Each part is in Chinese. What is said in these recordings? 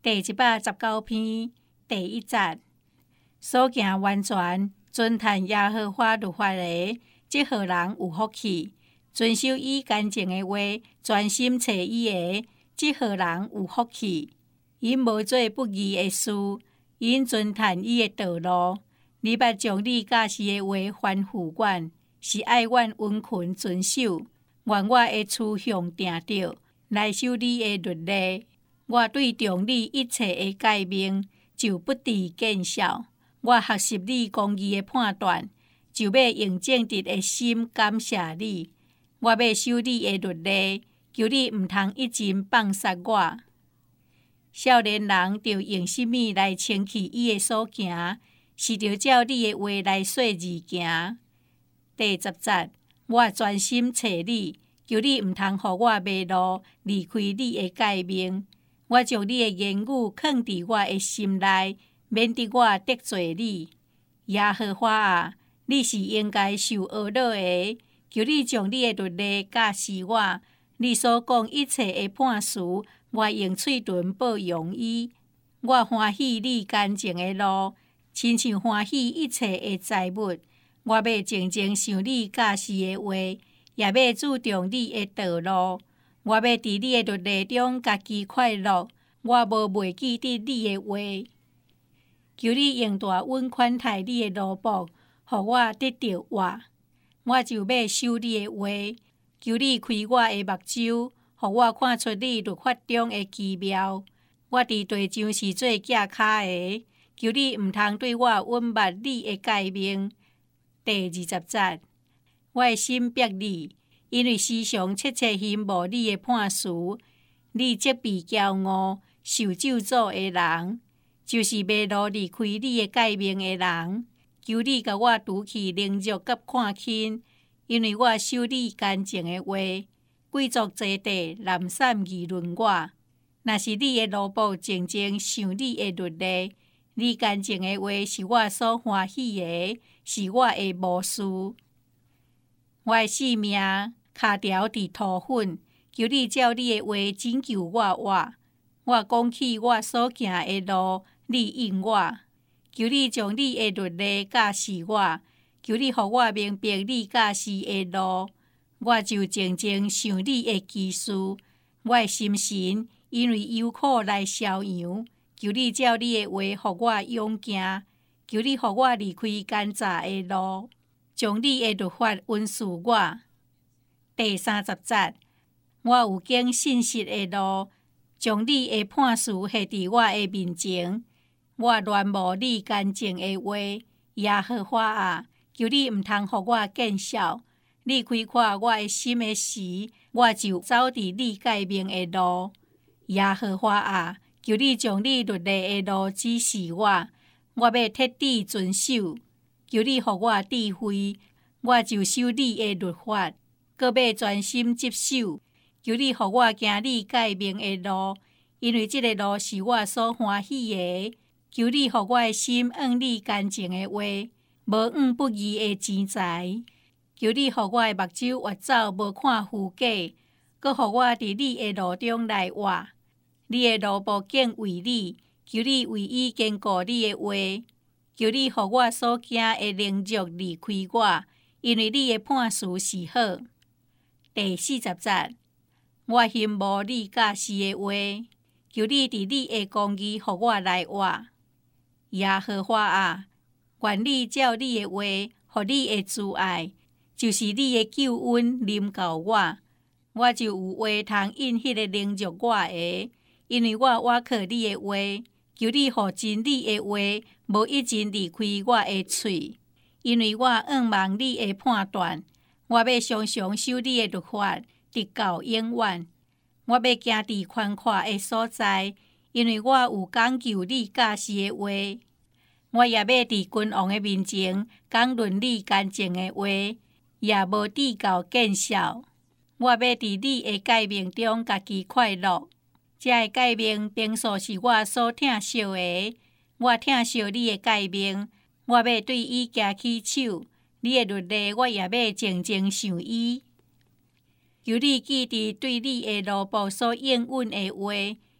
第119篇第1节，所行完全遵探耶和华律法的，这号人有福气；遵守伊干净的话，专心找伊的，这号人有福气。因无做不义的事，因遵探伊的道路。你捌将你教示的话吩咐阮，是爱阮温群遵守。愿我的趋向定着，来守你的律例。我对重你一切的诫命，就不知见效。我学习你公义的判断，就要用正直的心感谢你。我要守你的律例，求你毋通一阵放杀我。少年人着用什么来称起伊的所行？是着照你的话来说字行。第10节，我专心找你，求你毋通互我迷路，离开你的诫命。我将你的言语藏伫我的心内，免得我得罪你。耶和华啊，你是应该受懊恼的，求你将你的律例教示我。你所讲一切的判词，我用嘴唇报扬伊。我欢喜你干净的路，亲像欢喜一切的财物。我要静静想你教示的话，也要注重你的道路。我要伫你的律例中家己快乐，我无袂记得你的话。求你用大恩款待你的奴仆，互我得到活。我就要守你的话。求你开我的目睭，互我看出你律法中的奇妙。我伫地上是做架脚的，求你毋通对我隱密你的誡命。第20節，我的心迫你，因為時常切切羨慕你的判詞。你責備驕傲、受咒詛的人，就是迷路離開你的誡命的人。求你甲我除去凌辱甲看輕，因為我守你乾淨的話。貴族坐地濫散議論我，若是你的奴僕靜靜想你的律例，你乾淨的話是我所歡喜的，是我的無事。我的性命腳條佇土粉，求你照你的話拯救我活。我講起我所行的路，你應我。求你將你的律例教示我，求你互我明白你教示的路。我就靜靜想你的奇事，我的心神因為憂苦來消揚。求你照你的話，互我勇行。求你互我離開奸詐的路，將你的律法允許我。第30節，我有經信實的路，將你的判詞寫佇我的面前。我戀慕你乾淨的話，耶和華啊，求你毋通互我見笑。你開闊我的心的時，我就走佇你誡命的路。耶和華啊，求你將你律例的路指示我，我要徹底遵守。求你互我智慧，我就守你的律法，閣要專心接守。求你互我行你誡命的路，因為這個路是我所歡喜的。求你互我的心按你乾淨的話，無按不義的錢財。求你互我的目睭越走無看虛假，閣互我佇你的路中來活。你的奴僕敬畏你，求你為伊堅固你的話。求你互我所行的凌辱離開我，因為你的判詞是好。第40節，我羨慕你教示的話，求你佇你的公義互我來活。耶和華啊，願你照你的話，互你的慈愛，就是你的救恩臨到我，我就有話通應迄個凌辱我的，因為我靠你的話。求你互真理的話無一陣離開我的喙，因為我仰望你的判斷。我要常常守你的律法，直到永遠。我要行佇寬闊的所在，因為我有講究你教示的話。我也要佇君王的面前講論你乾淨的話，也無抵到見笑。我要佇你的誡命中家己快樂。這個誡命平素是我所疼惜的，我疼惜你的誡命，我要對伊舉起手。你的律例我也要靜靜想伊。求你記得對你的奴僕所應允的話，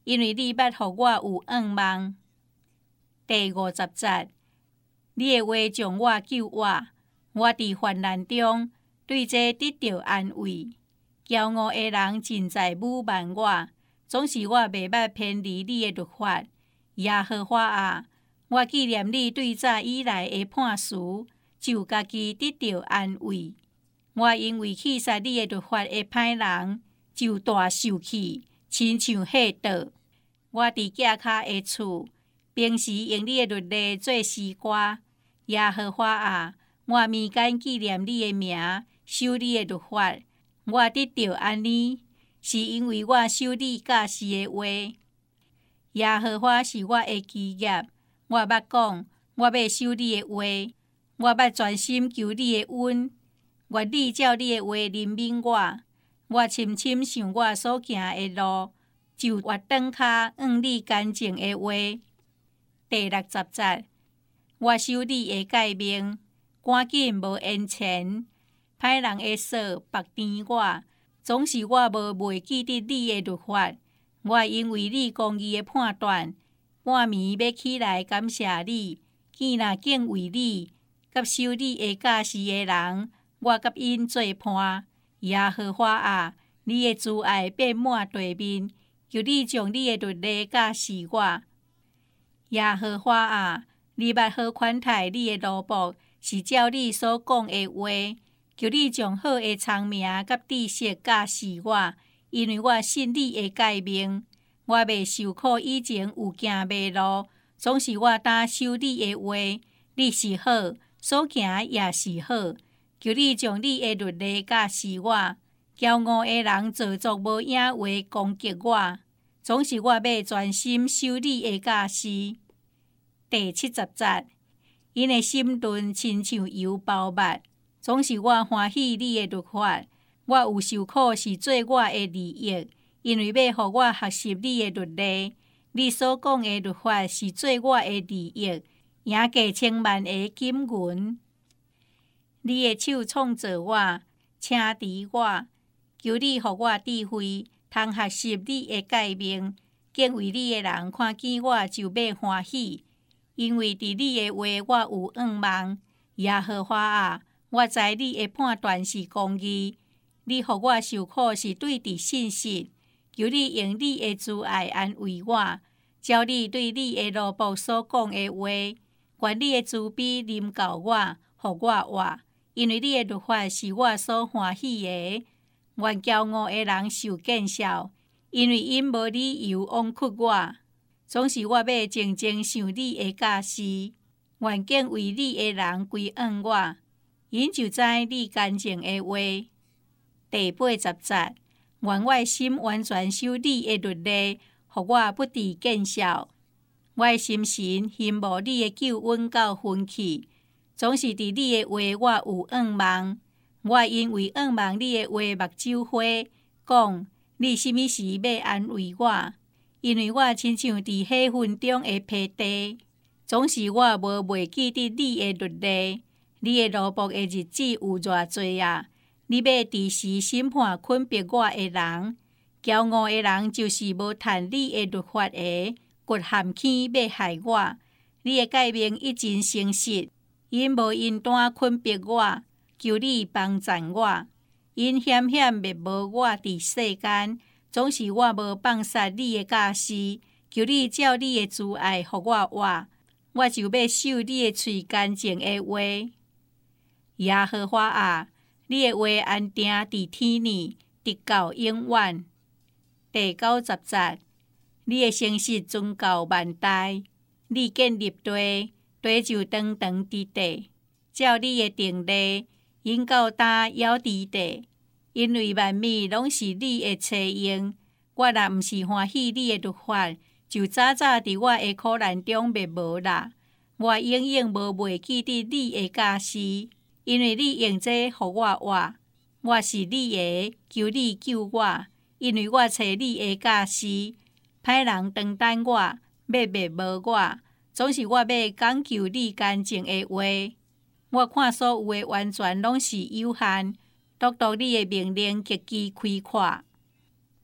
因为你捌互我有愿望。第50节，你的话将我救活，我伫患难中对这得到安慰。骄傲的人尽在侮慢我，总是我袂捌偏离你的律法。耶和华啊，我纪念你对早以来的判词，就家己得到安慰。我因为弃杀你的律法的歹人，就大受气，亲像火倒。我伫脚骹的厝，平时用你的律例做诗歌。耶和华啊，我眠间纪念你的名，守你的律法。我得到安妮，是因为我守你教示的话。耶和华是我的基业，我捌讲，我要守你的话，我捌专心求你的恩。愿你照你的话怜悯我，我深深想我所行的路，就越转骹按你干净的话。第60节，我守你的诫命，赶紧无延前。歹人的锁绑甜我，总是我无袂记得你的律法。我因为你公义的判断，半暝要起来感谢你，见若敬畏你，甲守你的教示的人，我甲因做伴。耶和华啊，你的慈爱遍满地面，求你将你的律例教示我。耶和华啊，你捌好款待你的奴仆，是照你所讲的话。求你将好的聪明甲知识教示我，因为我信你的诫命。我袂受苦以前有行迷路，总是我担守你的话。你是好，所行也是好。求你将你的律例教示我。骄傲的人做作无影话攻击我，总是我要专心守你的教示。第70节，因的心顿亲像油包蜜，总是我欢喜你的律法。我有受苦是做我的利益，因为要互我学习你的律例。你所讲的律法是做我的利益，赢过千万个金银。你的手创造我，请持我，求你互我智慧，通学习你的诫命。敬畏你的人看见我就要欢喜，因为伫你的话我有愿望。耶和华啊，我知你的判断是公义，你互我受苦是对伫信实。求你用你的慈爱安慰我，照你对你的奴仆所讲的话。愿你的慈悲临到我，互我活，因为你的律法是我所欢喜的。愿骄傲的人受见笑，因为因无理由枉屈我。总是我要静静想你的教示。愿敬畏你的人归按我，因就知你干净的话。第80节，愿我的心完全守你的律例，互我不致见笑。我的心神羡慕你的救恩到昏去，总是伫你的话我有愿望。我因为愿望你的话目睭花，讲你什么时要安慰我？因为我亲像伫火焚中的皮地，总是我无袂记得你的律例。你的奴仆的日子有偌济啊！你要伫时审判困逼我的人。骄傲的人就是无趁你的律法的，骨含起要害我。你的诫命一真诚实，因无因单困逼我，求你帮赞我。因险险灭无我伫世间，总是我无放杀你的教示。求你照你的慈爱互我活，我就要守你的喙干净的话。耶和华啊，你的话安定伫天里，直到永远。第90节，你的诚实存到万代，你建立地，地就长长伫地。照你的定例，因到呾犹伫地，因为万物拢是你的册用。我若毋是欢喜你的律法，就早早伫我的苦难中灭无啦。我永远无袂记得你的教示，因为你用这互我活。我是你的，求你救我，因为我找你的教示。歹人长等我，要灭无我，总是我要讲求你干净的话。我看所有的完全拢是有限，独独你的命令极其开阔。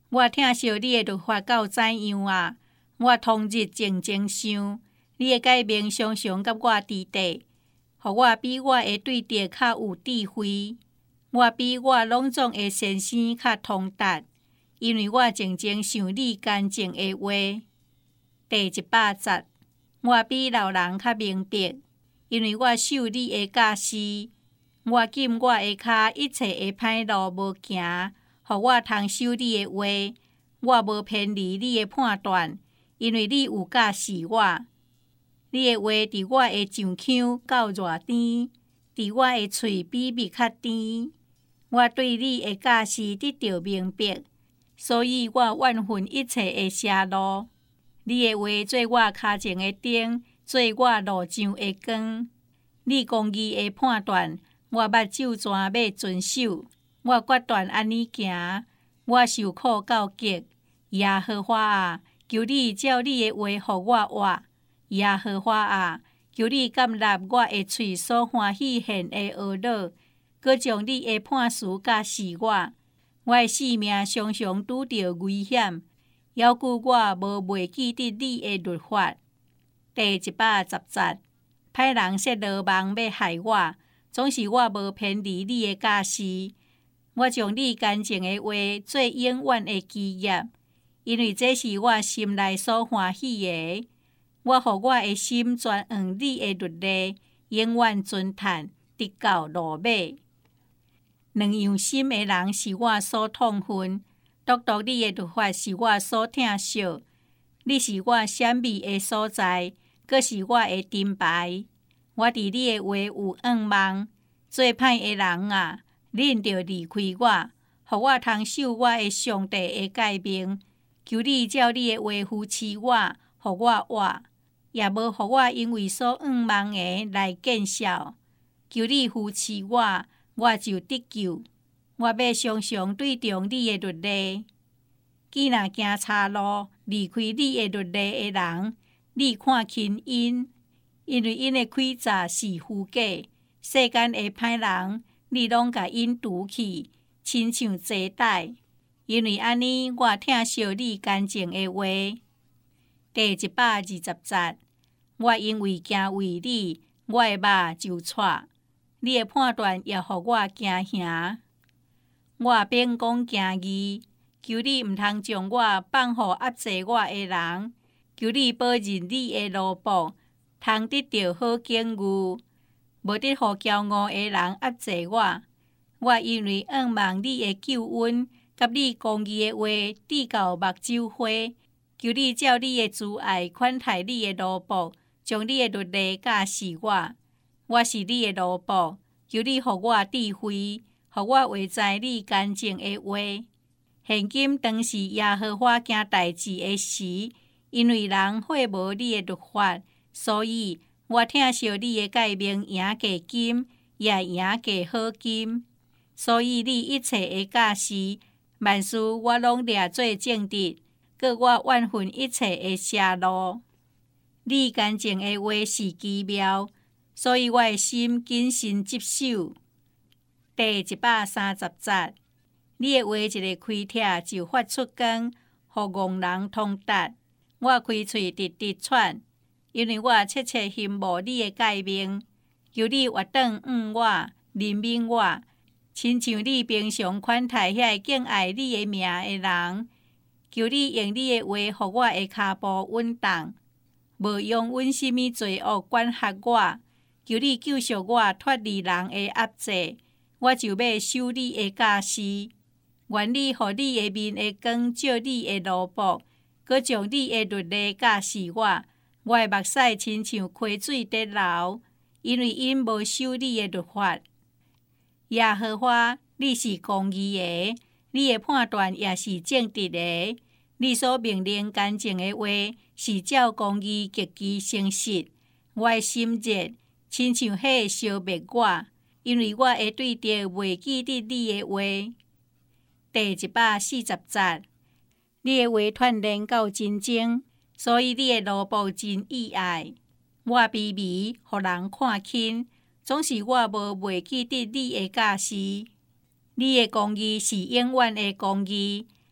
我疼惜你的律法到怎样啊？我通日静静想，你的诫命常常甲我伫地，互我比我的对敌较有智慧，我比我拢总的先生较通达，因为我静静想你干净的话。第110，我比老人较明白，因为我守你的教示。我禁我的骹一切的歹路无行，互我通守你的话。我无偏离你的判断，因为你有教示我。你的话伫我的上腔到偌甜，伫我的喙比蜜较甜。我对你的教示得到明白，所以我怨恨一切的邪路。你的话做我骹前的灯，做我路上的光。你公义的判断，我目睭怎要遵守？我决断安尼行，我受苦到极。耶和华啊，求你照你的话互我活。耶和华啊，求你接纳我的喙所欢喜献的讹闹，搁将你的判词教示我。我的性命常常拄着危险，要求我无袂记得你的律法。第110节，歹人设罗网要害我，总是我无偏离你的教示。我将你干净的话做永远的基业，因为这是我心内所欢喜的。我互我的心专往你的律例，永远尊叹，直到落尾。两样心的人是我所痛恨，独独你的律法是我所疼惜。你是我闪避的所在，阁是我的盾牌。我伫你的话有仰望，做歹的人啊，恁着离开我，互我通守我的上帝的诫命。求你照你的话扶持我，互我活，也无互我因为所仰望的来见笑。求你扶持我，我就得救。我要常常对重你的律例。既然行岔路，离开你的律例的人，你看轻因，因为因的诡诈是虚假。世间的歹人，你拢甲因除去，亲像坐带。因为安尼，我疼惜你干净的话。第120节，我因为惊为你，我的肉就喘。你的判断也互我惊吓。我免讲惊疑，求你毋通将我放互压制我的人。求你保任你的奴仆，通得到好境遇，无得互骄傲的人压制我。我因为仰望你的救恩，甲你公义的话滴到目睭花。求你照你的慈爱款待你的奴仆，将你的律例教示我。我是你的奴仆，求你互我智慧，互我话知你干净的话。现今当是耶和华行代志的时，因为人会无你的律法，所以我疼惜你的诫命赢价金，也赢价好金。所以你一切的教示，万事我拢掠做正直，搁我怨恨一切的邪路。你干净的话是奇妙，所以我的心谨慎接受。第130节，你的话一个开帖就发出光，互戆人通达。我开喙直直喘，因为我切切羡慕你的诫命。求你活转我，怜悯我，亲像你平常款待遐敬爱你的名的人。求你用你的话，互我的骹步稳当，无用阮什么罪恶管辖我。求你救赎我脱离人的压制，我就要守你的教示。愿你互你的面的光照你的奴仆，搁将你的律例教示我。我的目屎亲像溪水在流，因为因无守你的律法。耶和华，你是公义的，你的判断也是正直的。你所命令干净的话，是照公义极其诚实。我的心热，亲像火烧灭我，因为我会对着袂记得你的话。第140节，你的话串联到真正，所以你的奴仆真意爱。我卑微，互人看轻，总是我无袂记得你的教示。你的公义是永远的公义，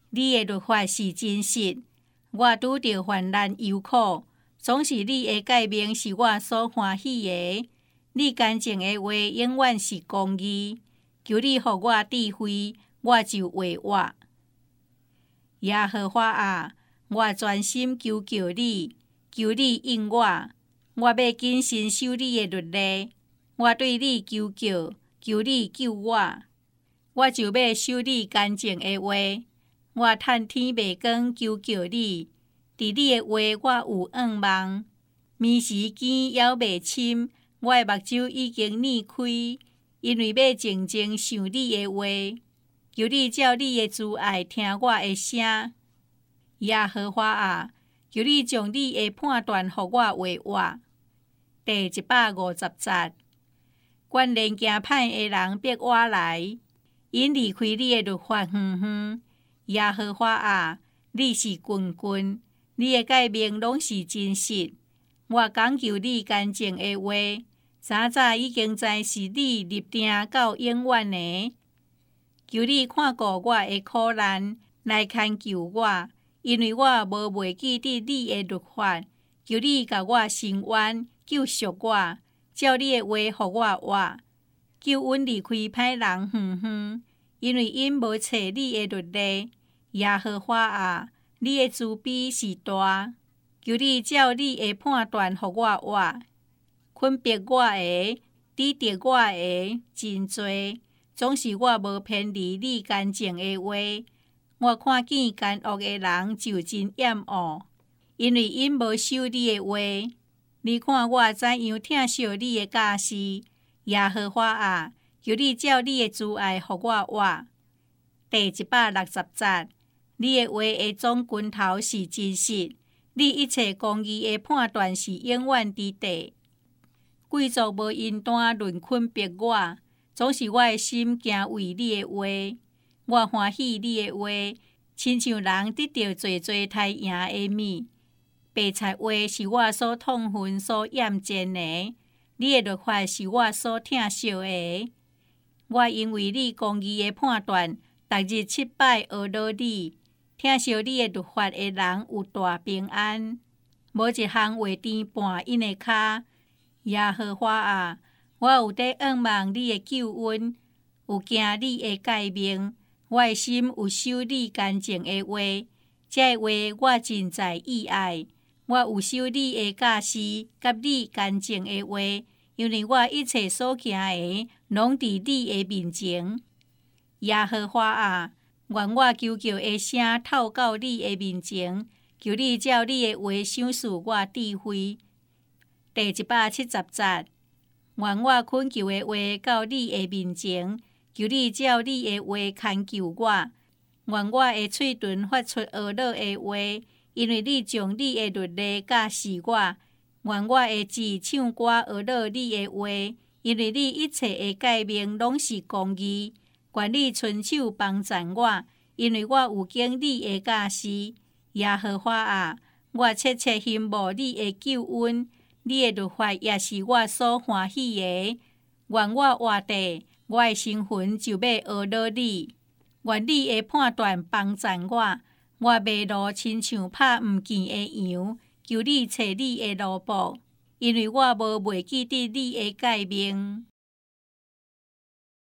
你的律法是真实，我拄着患难忧苦，总是你的诫命是我所欢喜的。你干净的话永远是公义，求你予我智慧，我就会活。耶和华啊，我专心求救你，求你应我。我要谨慎守你的律例，我对你求救，求你救我。我就要守你干净的话，我趁天未光求救你。伫你的话我有仰望，眠时间犹未深，我的目睭已经裂开，因为要静静想你的话。求你照你的慈爱听我的声。耶和华啊，求你将你的判断予我画活。第150节，愿连行歹的人逼我来，因离开你的律法远远。耶和华啊，你是君君，你的诫命拢是真实。我讲求你干净的话，早早已经知是你立定到永远的。求你看顾我的苦难，来牵救我，因为我无袂记得你的律法。求你甲我伸冤，救赎我，照你的话予我活。救阮离开歹人远远，因为因无找你的律例。耶和华啊，你的慈悲是大，求你照你的判断予我活。困逼我的、抵敌我的真多，总是我无偏离你干净的话。我看见奸恶的人就真厌恶，因为因无守你的话。你看我怎样疼惜你的教示，耶和华啊，求你照你的慈爱予我活。第160节，你的话的总拳头是真实，你一切公义的判断是永远伫地。贵族无因单论困逼我，总是我的心惊为你的话。我欢喜你的话，亲像人得到济济太赢的米。白菜话是我所痛恨、所厌憎的，你的律法是我所疼惜的。我因为你公义的判断，逐日7摆学劳你。疼惜你的律法的人有大平安，无一项会颠绊因的骹。耶和华啊，我有在仰望你的救恩，有行你的诫命。我的心有守你干净的话，这话我真在意爱。我有守你的教示，甲你干净的话，因为我一切所行的，拢伫你的面前。耶和华啊，愿我求救的声透到你的面前，求你照你的话赏赐我智慧。第170节，愿我恳求的话到你的面前，求你照你的话牵救我。愿我的嘴唇发出学乐的话，因为你将你的律例教示我。愿我的舌唱歌学乐你的话，因为你一切的诫命拢是公义。愿你伸手帮助我，因为我有经你的教示。耶和华啊，我切切羡慕你的救恩，你的律法也是我所欢喜的。愿我活地，我的身魂就要学乐你。愿你的判断帮助我，我迷路亲像拍毋见的羊。求你找你的路谱，因为我无袂记得你的诫命。